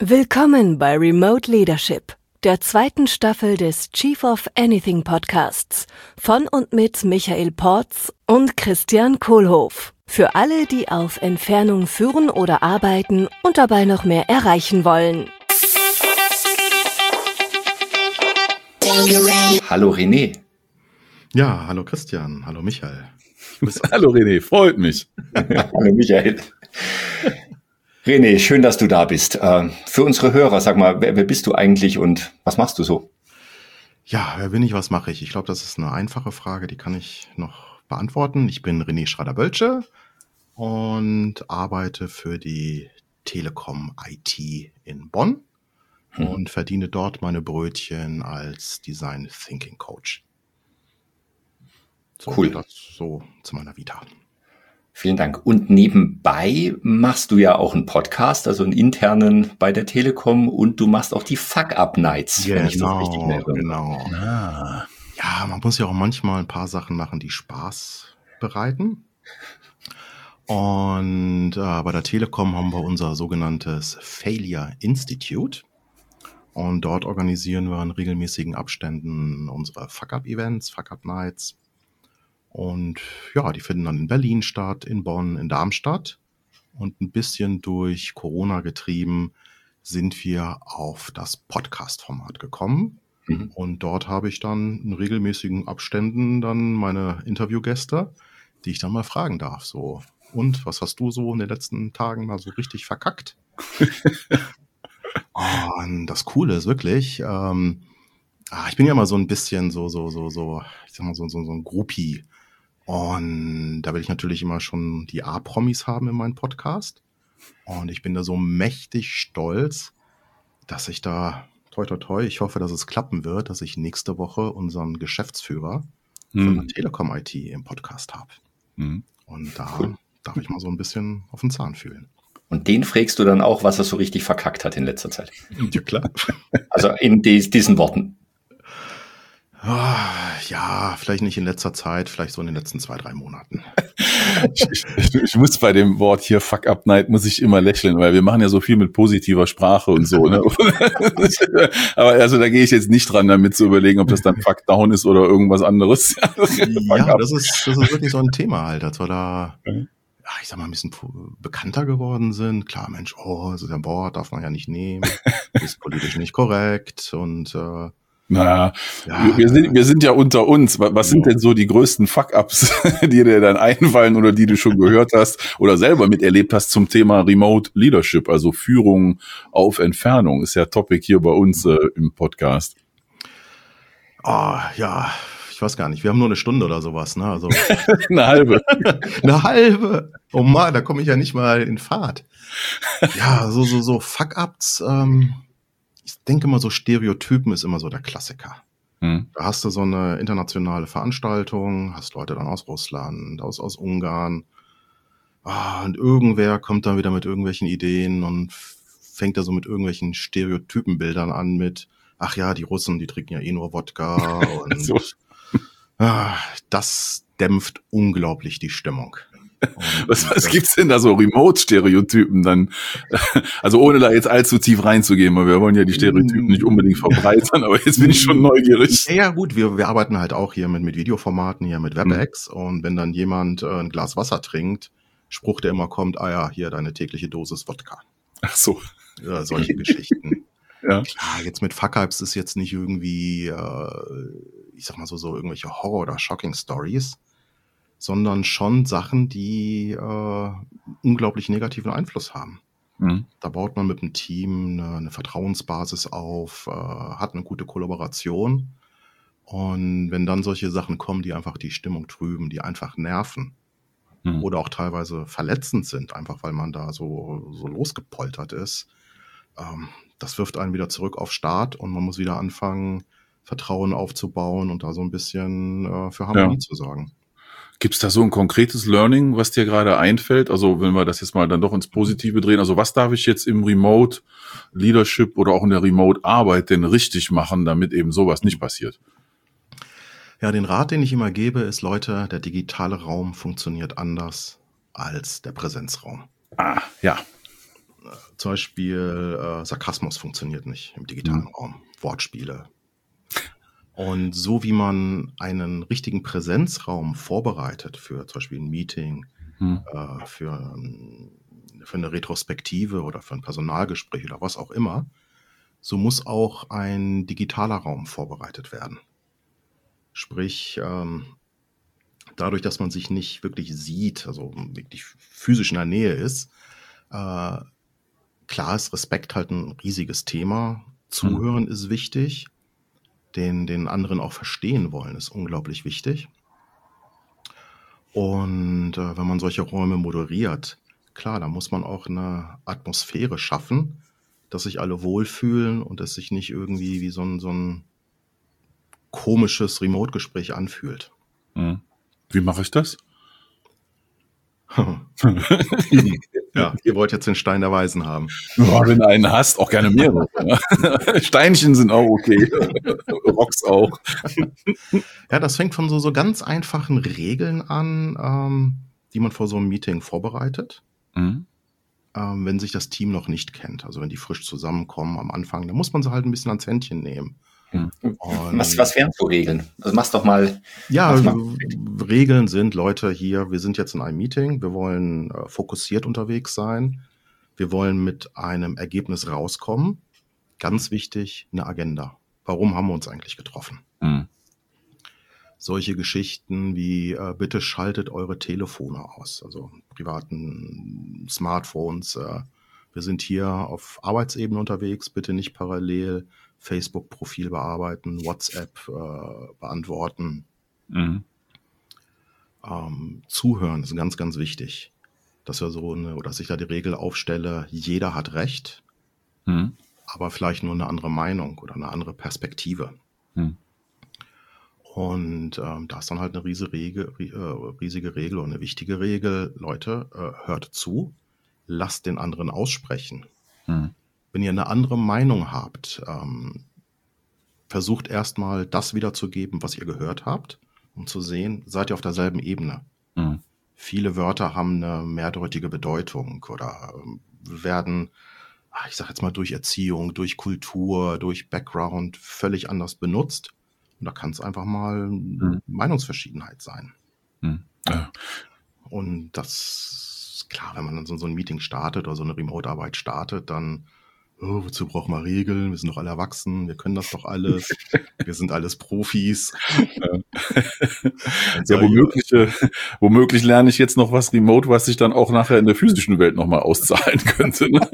Willkommen bei Remote Leadership, der zweiten Staffel des Chief of Anything Podcasts von und mit Michael Porz und Christian Kohlhoff. Für alle, die auf Entfernung führen oder arbeiten und dabei noch mehr erreichen wollen. Hallo René. Ja, hallo Christian, hallo Michael. Hallo René, freut mich. Hallo Michael. René, schön, dass du da bist. Für unsere Hörer, sag mal, wer bist du eigentlich und was machst du so? Ja, wer bin ich, was mache ich? Ich glaube, das ist eine einfache Frage, die kann ich noch beantworten. Ich bin René Schrader-Bölsche und arbeite für die Telekom IT in Bonn und verdiene dort meine Brötchen als Design Thinking Coach. So, cool. Das so zu meiner Vita. Vielen Dank. Und nebenbei machst du ja auch einen Podcast, also einen internen bei der Telekom, und du machst auch die Fuck-Up-Nights, wenn ich das richtig merke. Genau. Ah. Ja, man muss ja auch manchmal ein paar Sachen machen, die Spaß bereiten. Und bei der Telekom haben wir unser sogenanntes Failure Institute. Und dort organisieren wir in regelmäßigen Abständen unsere Fuck-Up-Events, Fuck-Up-Nights. Und ja, die finden dann in Berlin statt, in Bonn, in Darmstadt. Und ein bisschen durch Corona getrieben sind wir auf das Podcast-Format gekommen. Mhm. Und dort habe ich dann in regelmäßigen Abständen dann meine Interviewgäste, die ich dann mal fragen darf. So, und was hast du so in den letzten Tagen mal so richtig verkackt? Und das Coole ist wirklich, ich bin ja mal so ein bisschen so, ich sag mal so ein Groupie. Und da will ich natürlich immer schon die A-Promis haben in meinem Podcast. Und ich bin da so mächtig stolz, dass ich da, toi, toi, toi, ich hoffe, dass es klappen wird, dass ich nächste Woche unseren Geschäftsführer von der Telekom IT im Podcast habe. Und da darf ich mal so ein bisschen auf den Zahn fühlen. Und den fragst du dann auch, was er so richtig verkackt hat in letzter Zeit? Ja, klar. Also in diesen Worten. Ja, vielleicht nicht in letzter Zeit, vielleicht so in den letzten 2-3 Monaten. Ich muss bei dem Wort hier Fuck Up Night muss ich immer lächeln, weil wir machen ja so viel mit positiver Sprache und so. Ne? Aber also da gehe ich jetzt nicht dran, damit zu überlegen, ob das dann Fuck Down ist oder irgendwas anderes. Ja, das ist wirklich so ein Thema halt, als wir da, ich sag mal, ein bisschen bekannter geworden sind. Klar, Mensch, das ist ein Wort, darf man ja nicht nehmen, ist politisch nicht korrekt und naja, wir sind ja unter uns. Was sind denn so die größten Fuck-Ups, die dir dann einfallen oder die du schon gehört hast oder selber miterlebt hast zum Thema Remote Leadership, also Führung auf Entfernung, ist ja Topic hier bei uns im Podcast. Ja, ich weiß gar nicht, wir haben nur eine Stunde oder sowas, ne? Also eine halbe. Eine halbe. Oh Mann, da komme ich ja nicht mal in Fahrt. Ja, so Fuck-Ups, ich denke mal, so Stereotypen ist immer so der Klassiker. Da hast du so eine internationale Veranstaltung, hast Leute dann aus Russland, aus Ungarn. Und irgendwer kommt dann wieder mit irgendwelchen Ideen und fängt da so mit irgendwelchen Stereotypenbildern an mit, ach ja, die Russen, die trinken ja eh nur Wodka. Und so. Das dämpft unglaublich die Stimmung. Was gibt's denn da so Remote-Stereotypen dann? Also ohne da jetzt allzu tief reinzugehen, weil wir wollen ja die Stereotypen nicht unbedingt verbreitern, aber jetzt bin ich schon neugierig. Ja gut, wir arbeiten halt auch hier mit Videoformaten, hier mit WebEx und wenn dann jemand ein Glas Wasser trinkt, Spruch, der immer kommt, hier deine tägliche Dosis Wodka. Ach so. Ja, solche Geschichten. Ja. Klar, jetzt mit Fuck-Ups ist jetzt nicht irgendwie, ich sag mal so irgendwelche Horror- oder Shocking-Stories, sondern schon Sachen, die unglaublich negativen Einfluss haben. Da baut man mit dem Team eine Vertrauensbasis auf, hat eine gute Kollaboration. Und wenn dann solche Sachen kommen, die einfach die Stimmung trüben, die einfach nerven oder auch teilweise verletzend sind, einfach weil man da so losgepoltert ist, das wirft einen wieder zurück auf Start und man muss wieder anfangen, Vertrauen aufzubauen und da so ein bisschen für Harmonie zu sorgen. Gibt's da so ein konkretes Learning, was dir gerade einfällt? Also wenn wir das jetzt mal dann doch ins Positive drehen, also was darf ich jetzt im Remote Leadership oder auch in der Remote Arbeit denn richtig machen, damit eben sowas nicht passiert? Ja, den Rat, den ich immer gebe, ist, Leute, der digitale Raum funktioniert anders als der Präsenzraum. Ja. Zum Beispiel Sarkasmus funktioniert nicht im digitalen Raum, Wortspiele. Und so wie man einen richtigen Präsenzraum vorbereitet für zum Beispiel ein Meeting, für eine Retrospektive oder für ein Personalgespräch oder was auch immer, so muss auch ein digitaler Raum vorbereitet werden. Sprich, dadurch, dass man sich nicht wirklich sieht, also wirklich physisch in der Nähe ist, klar ist Respekt halt ein riesiges Thema. Zuhören ist wichtig. Den anderen auch verstehen wollen, ist unglaublich wichtig. Und wenn man solche Räume moderiert, klar, da muss man auch eine Atmosphäre schaffen, dass sich alle wohlfühlen und es sich nicht irgendwie wie so ein komisches Remote-Gespräch anfühlt. Wie mache ich das? Ja, ihr wollt jetzt den Stein der Weisen haben. Ja, wenn du einen hast, auch gerne mehrere. Steinchen sind auch okay. Rocks auch. Ja, das fängt von so ganz einfachen Regeln an, die man vor so einem Meeting vorbereitet. Wenn sich das Team noch nicht kennt, also wenn die frisch zusammenkommen am Anfang, dann muss man sie halt ein bisschen ans Händchen nehmen. Was wären so Regeln? Also mach's doch mal. Ja, Regeln sind, Leute, hier, wir sind jetzt in einem Meeting, wir wollen fokussiert unterwegs sein, wir wollen mit einem Ergebnis rauskommen. Ganz wichtig, eine Agenda. Warum haben wir uns eigentlich getroffen? Solche Geschichten wie, bitte schaltet eure Telefone aus, also privaten Smartphones. Wir sind hier auf Arbeitsebene unterwegs, bitte nicht parallel Facebook-Profil bearbeiten, WhatsApp beantworten. Zuhören ist ganz, ganz wichtig. Dass wir oder dass ich da die Regel aufstelle, jeder hat Recht, aber vielleicht nur eine andere Meinung oder eine andere Perspektive. Und da ist dann halt eine riesige Regel und eine wichtige Regel. Leute, hört zu, lasst den anderen aussprechen. Wenn ihr eine andere Meinung habt, versucht erstmal das wiederzugeben, was ihr gehört habt, um zu sehen, seid ihr auf derselben Ebene. Viele Wörter haben eine mehrdeutige Bedeutung oder werden, ich sag jetzt mal, durch Erziehung, durch Kultur, durch Background völlig anders benutzt. Und da kann es einfach mal Meinungsverschiedenheit sein. Und das, klar, wenn man dann so ein Meeting startet oder so eine Remote-Arbeit startet, dann wozu brauchen wir Regeln? Wir sind doch alle erwachsen, wir können das doch alles. Wir sind alles Profis. Ja, womöglich lerne ich jetzt noch was remote, was sich dann auch nachher in der physischen Welt nochmal auszahlen könnte. Ne?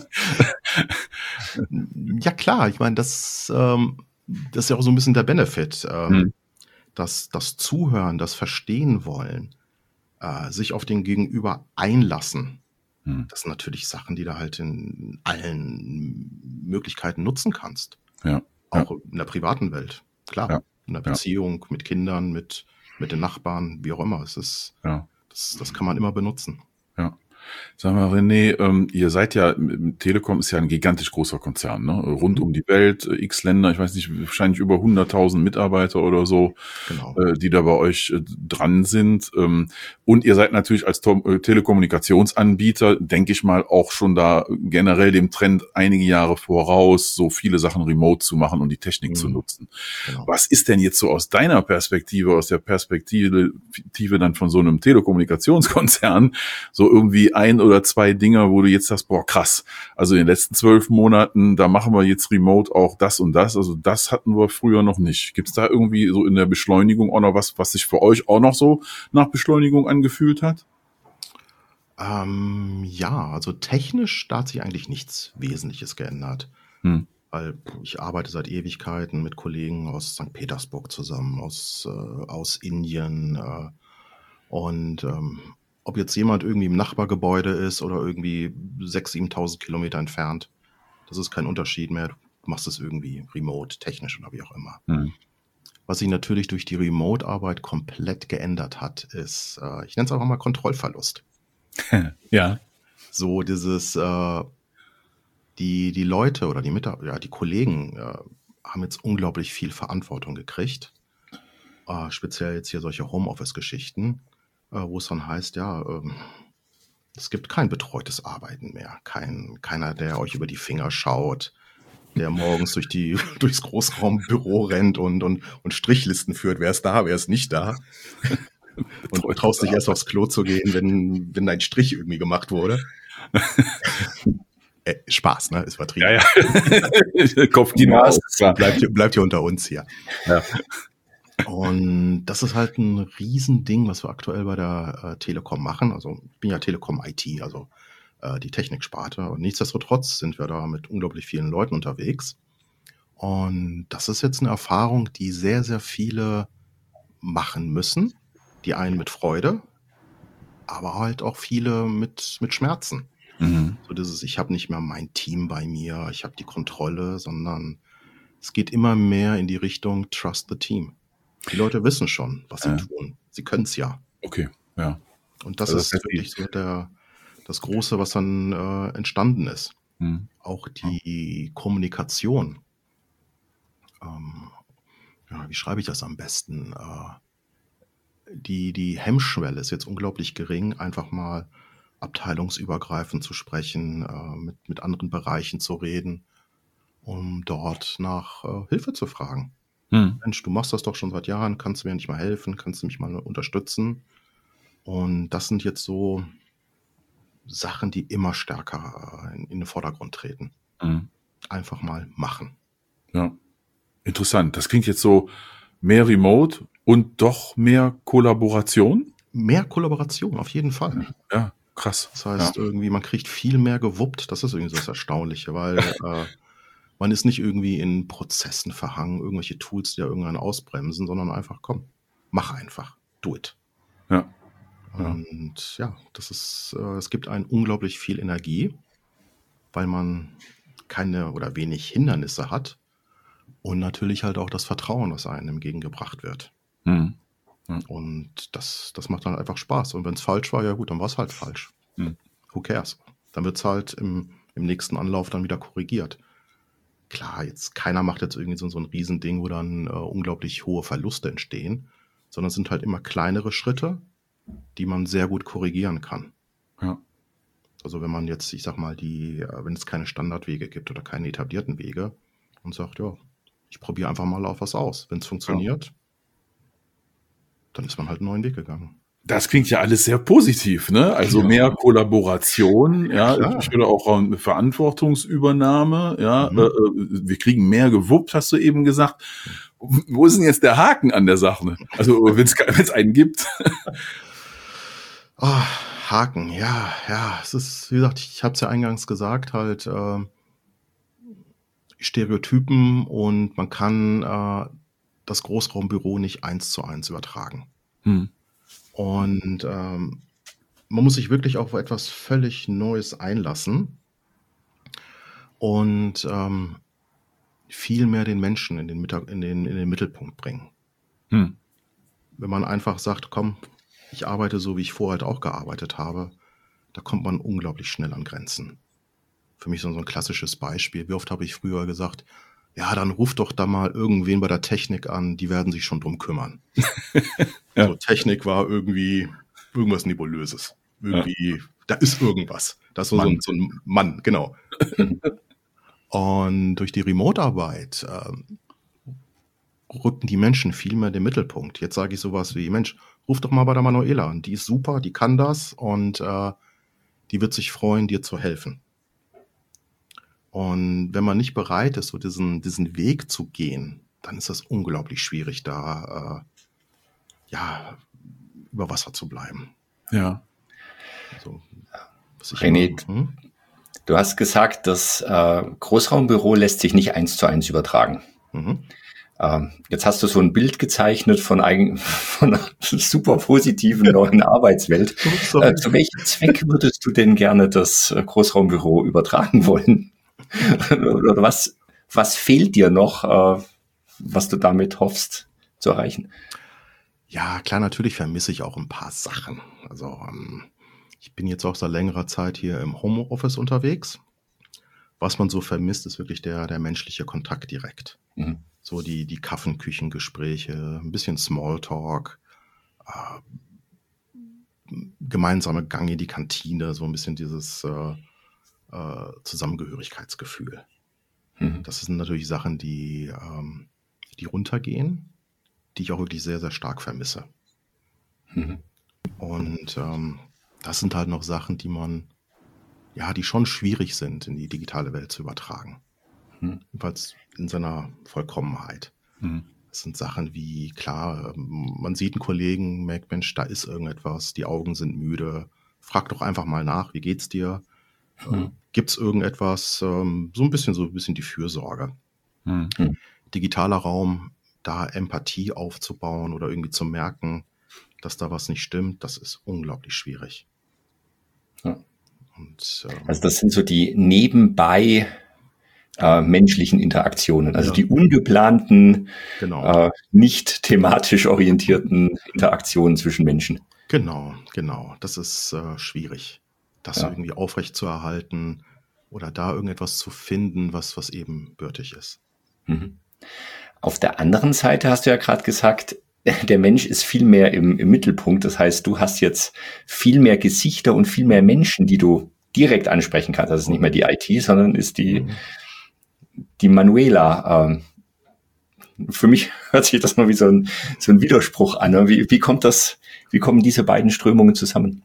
Ja klar, ich meine, das ist ja auch so ein bisschen der Benefit. Das Zuhören, das Verstehen wollen, sich auf den Gegenüber einlassen. Das sind natürlich Sachen, die du halt in allen Möglichkeiten nutzen kannst. Ja. Auch in der privaten Welt. Klar. Ja. In der Beziehung, mit Kindern, mit den Nachbarn, wie auch immer. Das kann man immer benutzen. Ja. Sag mal, René, ihr seid ja, Telekom ist ja ein gigantisch großer Konzern, ne? Rund um die Welt, x Länder, ich weiß nicht, wahrscheinlich über 100.000 Mitarbeiter oder so, Genau. Die da bei euch dran sind. Und ihr seid natürlich als Telekommunikationsanbieter, denke ich mal, auch schon da generell dem Trend einige Jahre voraus, so viele Sachen remote zu machen und die Technik zu nutzen. Genau. Was ist denn jetzt so aus deiner Perspektive, aus der Perspektive dann von so einem Telekommunikationskonzern, so irgendwie ein oder zwei Dinger, wo du jetzt sagst, boah, krass, also in den letzten 12 Monaten, da machen wir jetzt remote auch das und das, also das hatten wir früher noch nicht. Gibt es da irgendwie so in der Beschleunigung auch noch was sich für euch auch noch so nach Beschleunigung angefühlt hat? Ja, also technisch, da hat sich eigentlich nichts Wesentliches geändert. Weil ich arbeite seit Ewigkeiten mit Kollegen aus St. Petersburg zusammen, aus Indien. Und ob jetzt jemand irgendwie im Nachbargebäude ist oder irgendwie 6.000, 7.000 Kilometer entfernt, das ist kein Unterschied mehr. Du machst es irgendwie remote, technisch oder wie auch immer. Was sich natürlich durch die Remote-Arbeit komplett geändert hat, ist, ich nenne es einfach mal Kontrollverlust. Ja. So dieses, die Leute oder die Kollegen haben jetzt unglaublich viel Verantwortung gekriegt. Speziell jetzt hier solche Homeoffice-Geschichten, wo es dann heißt, Es gibt kein betreutes Arbeiten mehr. Keiner, der euch über die Finger schaut, der morgens durchs Großraumbüro rennt und Strichlisten führt. Wer ist da, wer ist nicht da? Und du traust dich erst aufs Klo zu gehen, wenn dein Strich irgendwie gemacht wurde. Spaß, ne? Ist vertrieben. Ja. Kopfkino. Bleibt hier unter uns hier. Ja. Und das ist halt ein Riesending, was wir aktuell bei der Telekom machen. Also ich bin ja Telekom IT, also die Techniksparte. Und nichtsdestotrotz sind wir da mit unglaublich vielen Leuten unterwegs. Und das ist jetzt eine Erfahrung, die sehr, sehr viele machen müssen. Die einen mit Freude, aber halt auch viele mit Schmerzen. So dieses, ich habe nicht mehr mein Team bei mir, ich habe die Kontrolle, sondern es geht immer mehr in die Richtung Trust the Team. Die Leute wissen schon, was sie tun. Sie können es ja. Okay, ja. Und das ist wirklich so das Große, was dann entstanden ist. Auch die Kommunikation. Wie schreibe ich das am besten? Die Hemmschwelle ist jetzt unglaublich gering, einfach mal abteilungsübergreifend zu sprechen, mit anderen Bereichen zu reden, um dort nach Hilfe zu fragen. Mensch, du machst das doch schon seit Jahren, kannst du mir nicht mal helfen, kannst du mich mal unterstützen? Und das sind jetzt so Sachen, die immer stärker in den Vordergrund treten. Einfach mal machen. Ja, interessant. Das klingt jetzt so mehr Remote und doch mehr Kollaboration? Mehr Kollaboration, auf jeden Fall. Ja, krass. Das heißt, irgendwie, man kriegt viel mehr gewuppt. Das ist irgendwie so das Erstaunliche, weil man ist nicht irgendwie in Prozessen verhangen, irgendwelche Tools, die ja irgendwann ausbremsen, sondern einfach, komm, mach einfach, do it. Ja. Und ja, das ist, es gibt einen unglaublich viel Energie, weil man keine oder wenig Hindernisse hat und natürlich halt auch das Vertrauen, was einem entgegengebracht wird. Und das macht dann einfach Spaß. Und wenn es falsch war, ja gut, dann war es halt falsch. Who cares? Dann wird es halt im nächsten Anlauf dann wieder korrigiert. Klar, keiner macht jetzt irgendwie so ein Riesending, wo dann unglaublich hohe Verluste entstehen, sondern es sind halt immer kleinere Schritte, die man sehr gut korrigieren kann. Ja. Also wenn man jetzt, ich sag mal, wenn es keine Standardwege gibt oder keine etablierten Wege und sagt, ja, ich probiere einfach mal auf was aus. Wenn es funktioniert, dann ist man halt einen neuen Weg gegangen. Das klingt ja alles sehr positiv, ne? Also mehr Kollaboration, ja, ich würde auch eine Verantwortungsübernahme, ja, wir kriegen mehr gewuppt, hast du eben gesagt. Wo ist denn jetzt der Haken an der Sache? Also wenn es einen gibt. Haken, ja, es ist, wie gesagt, ich habe es ja eingangs gesagt, halt Stereotypen und man kann das Großraumbüro nicht 1:1 übertragen. Und man muss sich wirklich auf etwas völlig Neues einlassen und viel mehr den Menschen in den Mittelpunkt bringen. Wenn man einfach sagt, komm, ich arbeite so, wie ich vorher halt auch gearbeitet habe, da kommt man unglaublich schnell an Grenzen. Für mich so ein klassisches Beispiel. Wie oft habe ich früher gesagt, ja, dann ruf doch da mal irgendwen bei der Technik an, die werden sich schon drum kümmern. So, Technik war irgendwie irgendwas Nebulöses. Irgendwie, da ist irgendwas. Das ist so ein Mann, genau. Und durch die Remote-Arbeit rückten die Menschen viel mehr in den Mittelpunkt. Jetzt sage ich sowas wie, Mensch, ruf doch mal bei der Manuela an. Die ist super, die kann das und die wird sich freuen, dir zu helfen. Und wenn man nicht bereit ist, so diesen Weg zu gehen, dann ist das unglaublich schwierig, da über Wasser zu bleiben. Ja. Also, René, du hast gesagt, das Großraumbüro lässt sich nicht 1:1 übertragen. Jetzt hast du so ein Bild gezeichnet von einer super positiven neuen Arbeitswelt. Zu welchem Zweck würdest du denn gerne das Großraumbüro übertragen wollen? Oder was fehlt dir noch, was du damit hoffst zu erreichen? Ja, klar, natürlich vermisse ich auch ein paar Sachen. Also ich bin jetzt auch seit längerer Zeit hier im Homeoffice unterwegs. Was man so vermisst, ist wirklich der menschliche Kontakt direkt. So die Kaffeeküchengespräche, ein bisschen Smalltalk, gemeinsame Gang in die Kantine, so ein bisschen dieses Zusammengehörigkeitsgefühl. Das sind natürlich Sachen, die runtergehen, die ich auch wirklich sehr, sehr stark vermisse. Und das sind halt noch Sachen, die schon schwierig sind, in die digitale Welt zu übertragen. Jedenfalls in seiner Vollkommenheit. Das sind Sachen wie, klar, man sieht einen Kollegen, merkt, Mensch, da ist irgendetwas, die Augen sind müde. Frag doch einfach mal nach, wie geht's dir? Gibt's irgendetwas? So ein bisschen die Fürsorge. Digitaler Raum, da Empathie aufzubauen oder irgendwie zu merken, dass da was nicht stimmt, das ist unglaublich schwierig. Ja. Und, also das sind so die nebenbei menschlichen Interaktionen, also die ungeplanten, nicht thematisch orientierten Interaktionen zwischen Menschen. Genau. Das ist schwierig, das irgendwie aufrechtzuerhalten oder da irgendetwas zu finden, was ebenbürtig ist. Auf der anderen Seite hast du ja gerade gesagt, der Mensch ist viel mehr im Mittelpunkt. Das heißt, du hast jetzt viel mehr Gesichter und viel mehr Menschen, die du direkt ansprechen kannst. Das ist nicht mehr die IT, sondern ist die Manuela. Für mich hört sich das mal wie so ein Widerspruch an. Wie kommen diese beiden Strömungen zusammen?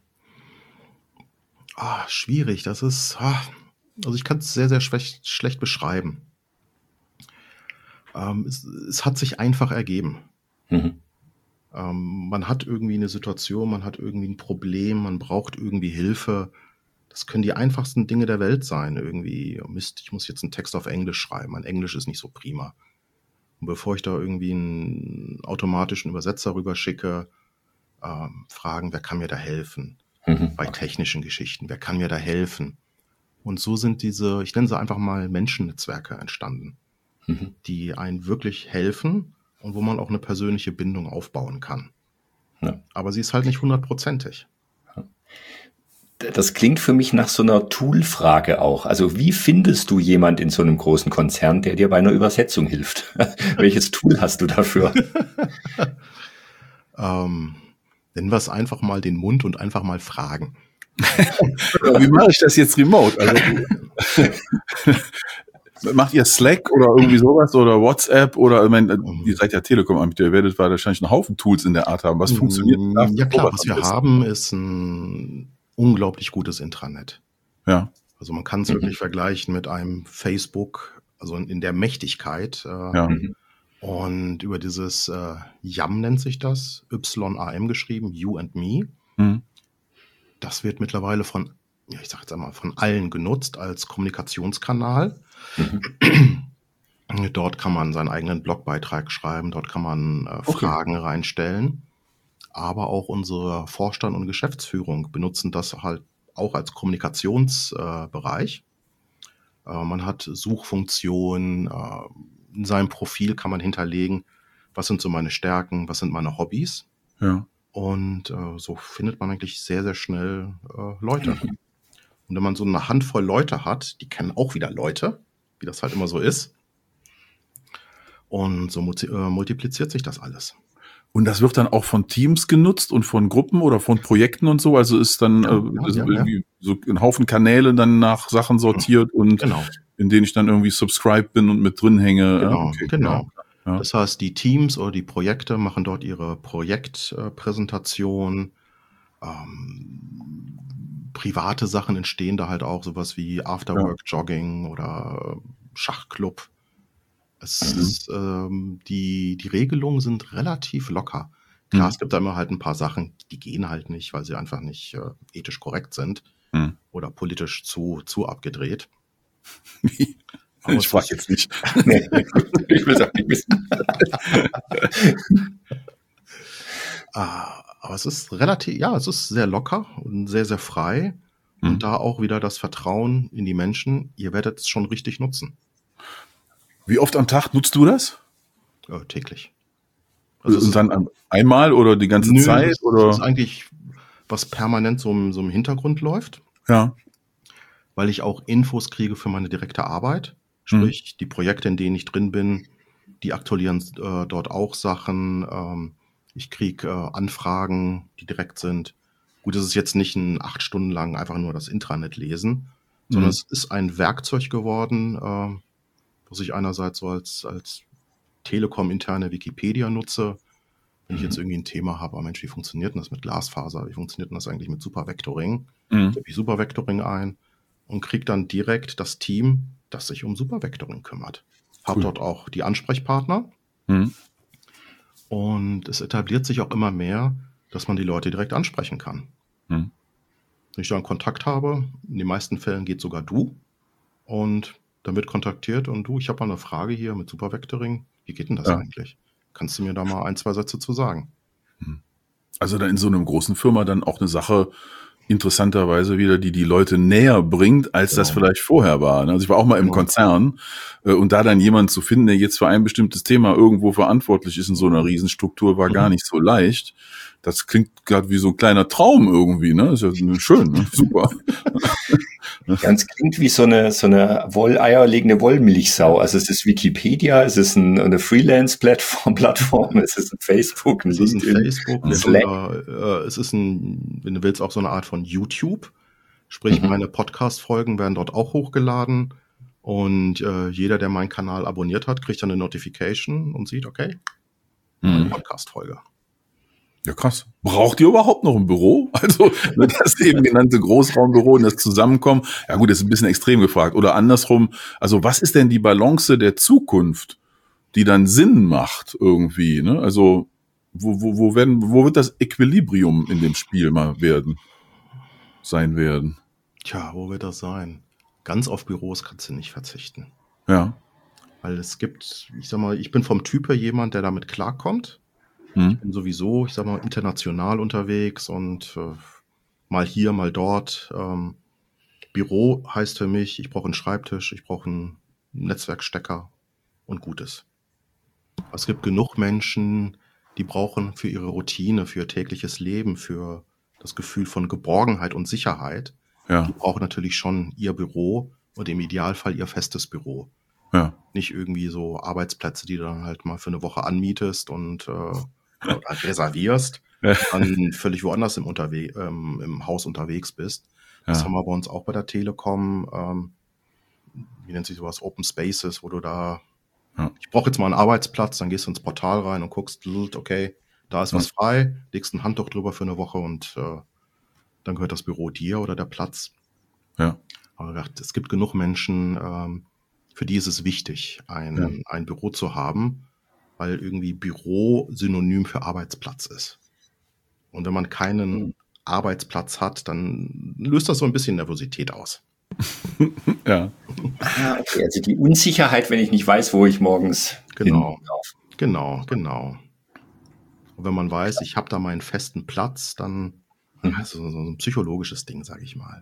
Schwierig. Das ist, also ich kann es sehr, sehr schlecht beschreiben. Es hat sich einfach ergeben. Man hat irgendwie eine Situation, man hat irgendwie ein Problem, man braucht irgendwie Hilfe. Das können die einfachsten Dinge der Welt sein. Irgendwie, Mist, ich muss jetzt einen Text auf Englisch schreiben. Mein Englisch ist nicht so prima. Und bevor ich da irgendwie einen automatischen Übersetzer rüberschicke, fragen, wer kann mir da helfen? Bei technischen Geschichten, wer kann mir da helfen? Und so sind diese, ich nenne sie einfach mal Menschennetzwerke entstanden, die einen wirklich helfen und wo man auch eine persönliche Bindung aufbauen kann. Ja. Aber sie ist halt nicht 100%ig. Das klingt für mich nach so einer Tool-Frage auch. Also wie findest du jemand in so einem großen Konzern, der dir bei einer Übersetzung hilft? Welches Tool hast du dafür? Nennen wir es einfach mal den Mund und einfach mal fragen. Wie mache ich das jetzt remote? Also, macht ihr Slack oder irgendwie sowas oder WhatsApp oder, ich meine, ihr seid ja Telekom-Anbieter, ihr werdet wahrscheinlich einen Haufen Tools in der Art haben. Was funktioniert? Ja klar, was wir haben, ist ein unglaublich gutes Intranet. Ja. Also man kann es wirklich vergleichen mit einem Facebook, also in der Mächtigkeit. Und über dieses YAM nennt sich das, YAM geschrieben, You and Me. Das wird mittlerweile von allen genutzt als Kommunikationskanal. Dort kann man seinen eigenen Blogbeitrag schreiben, dort kann man Fragen reinstellen. Aber auch unsere Vorstand und Geschäftsführung benutzen das halt auch als Kommunikationsbereich. Man hat Suchfunktionen, in seinem Profil kann man hinterlegen, was sind so meine Stärken, was sind meine Hobbys. Ja. Und so findet man eigentlich sehr, sehr schnell Leute. Und wenn man so eine Handvoll Leute hat, die kennen auch wieder Leute, wie das halt immer so ist. Und so multipliziert sich das alles. Und das wird dann auch von Teams genutzt und von Gruppen oder von Projekten und so? Also ist dann irgendwie so ein Haufen Kanäle dann nach Sachen sortiert und in denen ich dann irgendwie subscribed bin und mit drin hänge. Genau. Ja. Das heißt, die Teams oder die Projekte machen dort ihre Projektpräsentation. Private Sachen entstehen da halt auch, sowas wie Afterwork-Jogging oder Schachclub. Die Regelungen sind relativ locker. Klar, es gibt da immer halt ein paar Sachen, die gehen halt nicht, weil sie einfach nicht ethisch korrekt sind oder politisch zu abgedreht. Ich frage jetzt nicht. Ich will es auch nicht wissen. Aber es ist es ist sehr locker und sehr, sehr frei. Und da auch wieder das Vertrauen in die Menschen, ihr werdet es schon richtig nutzen. Wie oft am Tag nutzt du das? Täglich. Also und dann einmal oder die ganze Zeit? Das ist eigentlich, was permanent so im Hintergrund läuft. Ja. Weil ich auch Infos kriege für meine direkte Arbeit. Sprich, die Projekte, in denen ich drin bin, die aktualisieren dort auch Sachen. Ich kriege Anfragen, die direkt sind. Gut, es ist jetzt nicht ein 8 Stunden lang einfach nur das Intranet lesen, sondern es ist ein Werkzeug geworden, was ich einerseits so als Telekom-interne Wikipedia nutze. Wenn ich jetzt irgendwie ein Thema habe, Mensch, wie funktioniert denn das mit Glasfaser? Wie funktioniert denn das eigentlich mit Supervectoring? Gebe ich Supervectoring ein und kriege dann direkt das Team, das sich um Supervectoring kümmert. Habe dort auch die Ansprechpartner. Und es etabliert sich auch immer mehr, dass man die Leute direkt ansprechen kann. Wenn ich da einen Kontakt habe, in den meisten Fällen geht sogar du. Und dann wird kontaktiert und du, ich habe mal eine Frage hier mit Supervectoring. Wie geht denn das eigentlich? Kannst du mir da mal 1, 2 Sätze zu sagen? Also dann in so einem großen Firma dann auch eine Sache interessanterweise wieder, die Leute näher bringt, als das vielleicht vorher war. Also ich war auch mal im Konzern und da dann jemanden zu finden, der jetzt für ein bestimmtes Thema irgendwo verantwortlich ist in so einer Riesenstruktur, war gar nicht so leicht. Das klingt gerade wie so ein kleiner Traum irgendwie, ne? Ist ja schön, ne? Super. Ganz klingt wie so eine wolleierlegende Wollmilchsau. Also es ist Wikipedia, es ist eine Freelance-Plattform, es ist ein Facebook, ein LinkedIn, ein Slack. Es ist wenn du willst, auch so eine Art von YouTube. Sprich, meine Podcast-Folgen werden dort auch hochgeladen und jeder, der meinen Kanal abonniert hat, kriegt dann eine Notification und sieht, okay, eine Podcast-Folge. Ja, krass. Braucht ihr überhaupt noch ein Büro? Also das eben genannte Großraumbüro und das Zusammenkommen. Ja gut, das ist ein bisschen extrem gefragt. Oder andersrum, also was ist denn die Balance der Zukunft, die dann Sinn macht irgendwie? Ne? Also wo wird das Equilibrium in dem Spiel mal sein werden? Tja, wo wird das sein? Ganz auf Büros kannst du nicht verzichten. Ja. Weil es gibt, ich sag mal, ich bin vom Typ her jemand, der damit klarkommt. Ich bin sowieso, ich sag mal, international unterwegs und mal hier, mal dort. Büro heißt für mich, ich brauche einen Schreibtisch, ich brauche einen Netzwerkstecker und Gutes. Es gibt genug Menschen, die brauchen für ihre Routine, für ihr tägliches Leben, für das Gefühl von Geborgenheit und Sicherheit. Die brauchen natürlich schon ihr Büro und im Idealfall ihr festes Büro. Nicht irgendwie so Arbeitsplätze, die du dann halt mal für eine Woche anmietest und reservierst, dann völlig woanders im Haus unterwegs bist. Das haben wir bei uns auch bei der Telekom. Wie nennt sich sowas? Open Spaces, wo du da, ich brauche jetzt mal einen Arbeitsplatz, dann gehst du ins Portal rein und guckst, okay, da ist was frei, legst ein Handtuch drüber für eine Woche und dann gehört das Büro dir oder der Platz. Aber es gibt genug Menschen, für die ist es wichtig, ein Büro zu haben, weil irgendwie Büro synonym für Arbeitsplatz ist. Und wenn man keinen Arbeitsplatz hat, dann löst das so ein bisschen Nervosität aus. Okay, also die Unsicherheit, wenn ich nicht weiß, wo ich morgens hin darf. Genau. Und wenn man weiß, ich habe da meinen festen Platz, dann ist es so ein psychologisches Ding, sage ich mal.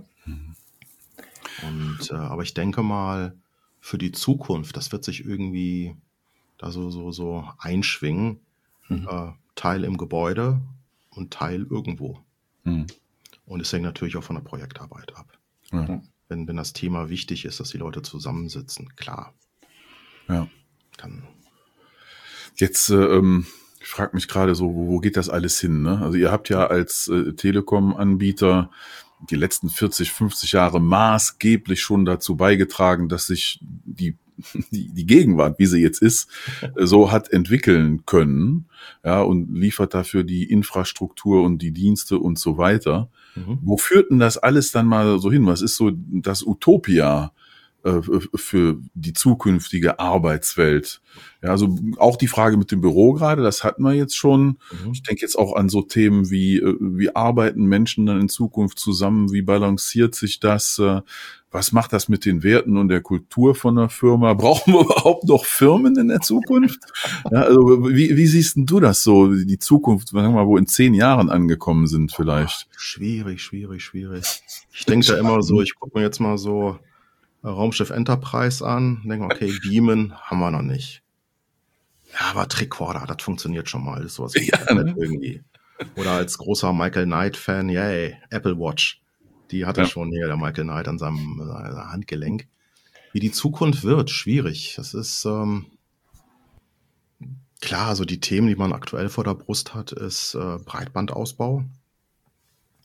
Und aber ich denke mal, für die Zukunft, das wird sich irgendwie da so einschwingen, Teil im Gebäude und Teil irgendwo. Und es hängt natürlich auch von der Projektarbeit ab. Wenn das Thema wichtig ist, dass die Leute zusammensitzen, klar. Dann. Jetzt ich frage mich gerade so, wo geht das alles hin? Ne? Also ihr habt ja als Telekom-Anbieter die letzten 40, 50 Jahre maßgeblich schon dazu beigetragen, dass sich die Gegenwart, wie sie jetzt ist, so hat entwickeln können, und liefert dafür die Infrastruktur und die Dienste und so weiter. Wo führt denn das alles dann mal so hin? Was ist so das Utopia für die zukünftige Arbeitswelt? Ja, also auch die Frage mit dem Büro gerade, das hatten wir jetzt schon. Ich denke jetzt auch an so Themen wie arbeiten Menschen dann in Zukunft zusammen? Wie balanciert sich das? Was macht das mit den Werten und der Kultur von der Firma? Brauchen wir überhaupt noch Firmen in der Zukunft? Ja, also wie siehst denn du das so, die Zukunft, sagen wir mal, wo in 10 Jahren angekommen sind vielleicht? Schwierig. Ich denke da immer so, ich gucke mir jetzt mal so Raumschiff Enterprise an, denke mal, okay, Beamen haben wir noch nicht. Ja, aber Tricorder, das funktioniert schon mal. Das ist sowas irgendwie. Oder als großer Michael Knight-Fan, Apple Watch. Die hatte schon hier der Michael Knight an seinem Handgelenk. Wie die Zukunft wird, schwierig. Das ist klar, so die Themen, die man aktuell vor der Brust hat, ist Breitbandausbau.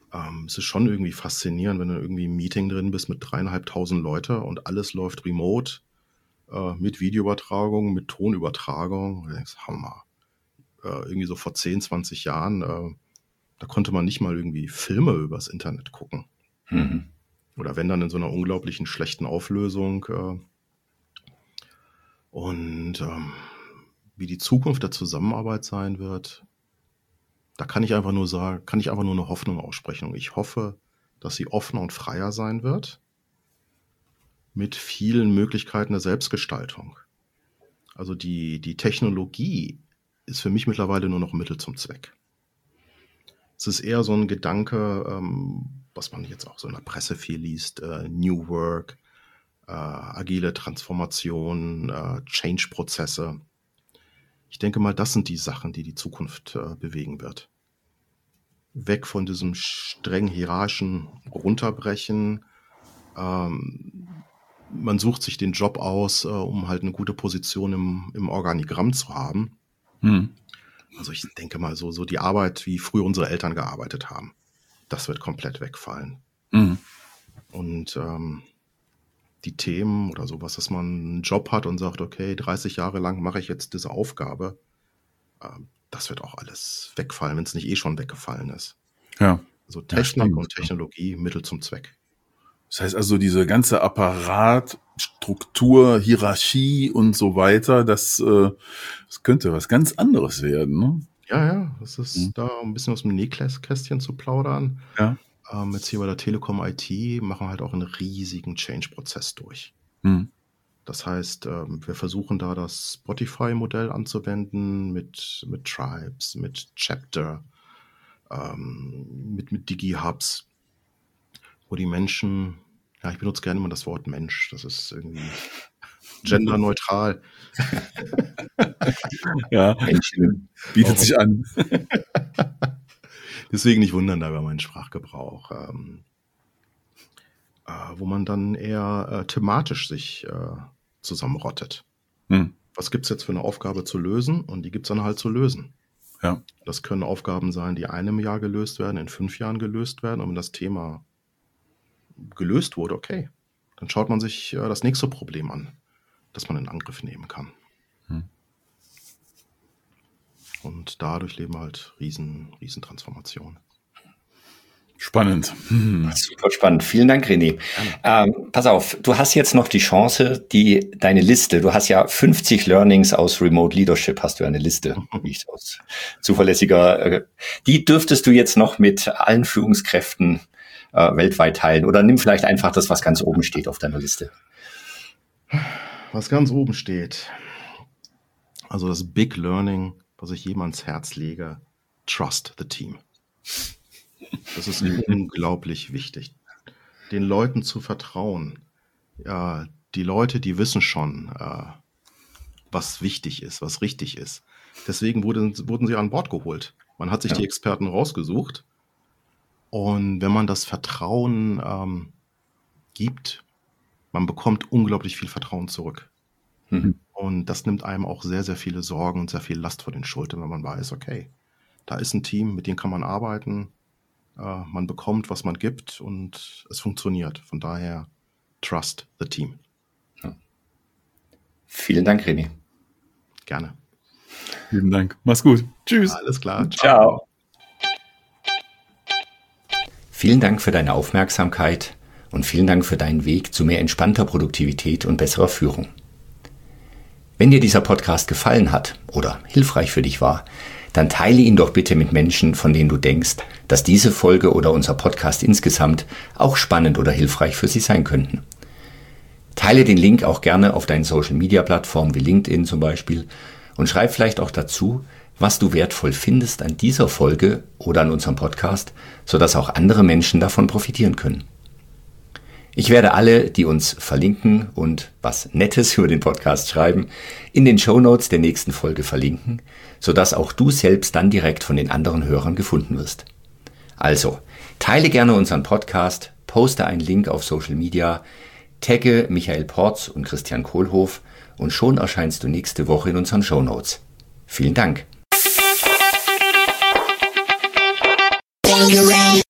Es ist schon irgendwie faszinierend, wenn du irgendwie im Meeting drin bist mit 3.500 Leute und alles läuft remote, mit Videoübertragung, mit Tonübertragung. Du denkst, Hammer. Irgendwie so vor 10, 20 Jahren, da konnte man nicht mal irgendwie Filme übers Internet gucken. Oder wenn dann in so einer unglaublichen schlechten Auflösung. Wie die Zukunft der Zusammenarbeit sein wird, da kann ich einfach nur eine Hoffnung aussprechen. Ich hoffe, dass sie offener und freier sein wird, mit vielen Möglichkeiten der Selbstgestaltung. Also die Technologie ist für mich mittlerweile nur noch Mittel zum Zweck. Es ist eher so ein Gedanke, was man jetzt auch so in der Presse viel liest, New Work, agile Transformation, Change-Prozesse. Ich denke mal, das sind die Sachen, die Zukunft bewegen wird. Weg von diesem streng hierarchischen Runterbrechen. Man sucht sich den Job aus, um halt eine gute Position im Organigramm zu haben. Also ich denke mal, so die Arbeit, wie früher unsere Eltern gearbeitet haben, das wird komplett wegfallen. Und die Themen oder sowas, dass man einen Job hat und sagt, okay, 30 Jahre lang mache ich jetzt diese Aufgabe, das wird auch alles wegfallen, wenn es nicht schon weggefallen ist. Ja. Also Technik und Technologie, Mittel zum Zweck. Das heißt also, diese ganze Apparat, Struktur, Hierarchie und so weiter, das könnte was ganz anderes werden, ne? Ja, das ist da ein bisschen aus dem Nähkästchen zu plaudern. Ja. Jetzt hier bei der Telekom IT machen wir halt auch einen riesigen Change-Prozess durch. Das heißt, wir versuchen da das Spotify-Modell anzuwenden mit Tribes, mit Chapter, mit Digi-Hubs, wo die Menschen, ja, ich benutze gerne immer das Wort Mensch, das ist irgendwie genderneutral. Ja, bietet sich an. Deswegen nicht wundern da über meinen Sprachgebrauch, wo man dann eher thematisch sich zusammenrottet. Was gibt's jetzt für eine Aufgabe zu lösen? Und die gibt's dann halt zu lösen. Ja. Das können Aufgaben sein, die in einem Jahr gelöst werden, in 5 Jahren gelöst werden. Und wenn das Thema gelöst wurde, okay, dann schaut man sich das nächste Problem an, das man in Angriff nehmen kann. Und dadurch leben wir halt riesen Transformationen. Spannend. Super spannend. Vielen Dank, René. Pass auf, du hast jetzt noch die Chance, deine Liste, du hast ja 50 Learnings aus Remote Leadership, hast du eine Liste, wie ich aus zuverlässiger, die dürftest du jetzt noch mit allen Führungskräften weltweit teilen. Oder nimm vielleicht einfach das, was ganz oben steht auf deiner Liste. Was ganz oben steht. Also das Big Learning, was ich jedem ans Herz lege, trust the team. Das ist unglaublich wichtig, den Leuten zu vertrauen. Ja, die Leute, die wissen schon, was wichtig ist, was richtig ist. Deswegen wurden sie an Bord geholt. Man hat sich die Experten rausgesucht. Und wenn man das Vertrauen gibt, man bekommt unglaublich viel Vertrauen zurück. Und das nimmt einem auch sehr, sehr viele Sorgen und sehr viel Last vor den Schultern, wenn man weiß, okay, da ist ein Team, mit dem kann man arbeiten. Man bekommt, was man gibt und es funktioniert. Von daher, trust the team. Ja. Vielen Dank, René. Gerne. Vielen Dank. Mach's gut. Tschüss. Alles klar. Ciao. Vielen Dank für deine Aufmerksamkeit und vielen Dank für deinen Weg zu mehr entspannter Produktivität und besserer Führung. Wenn dir dieser Podcast gefallen hat oder hilfreich für dich war, dann teile ihn doch bitte mit Menschen, von denen du denkst, dass diese Folge oder unser Podcast insgesamt auch spannend oder hilfreich für sie sein könnten. Teile den Link auch gerne auf deinen Social-Media-Plattformen wie LinkedIn zum Beispiel und schreib vielleicht auch dazu, was du wertvoll findest an dieser Folge oder an unserem Podcast, sodass auch andere Menschen davon profitieren können. Ich werde alle, die uns verlinken und was Nettes über den Podcast schreiben, in den Shownotes der nächsten Folge verlinken, sodass auch du selbst dann direkt von den anderen Hörern gefunden wirst. Also, teile gerne unseren Podcast, poste einen Link auf Social Media, tagge Michael Porz und Christian Kohlhoff und schon erscheinst du nächste Woche in unseren Shownotes. Vielen Dank.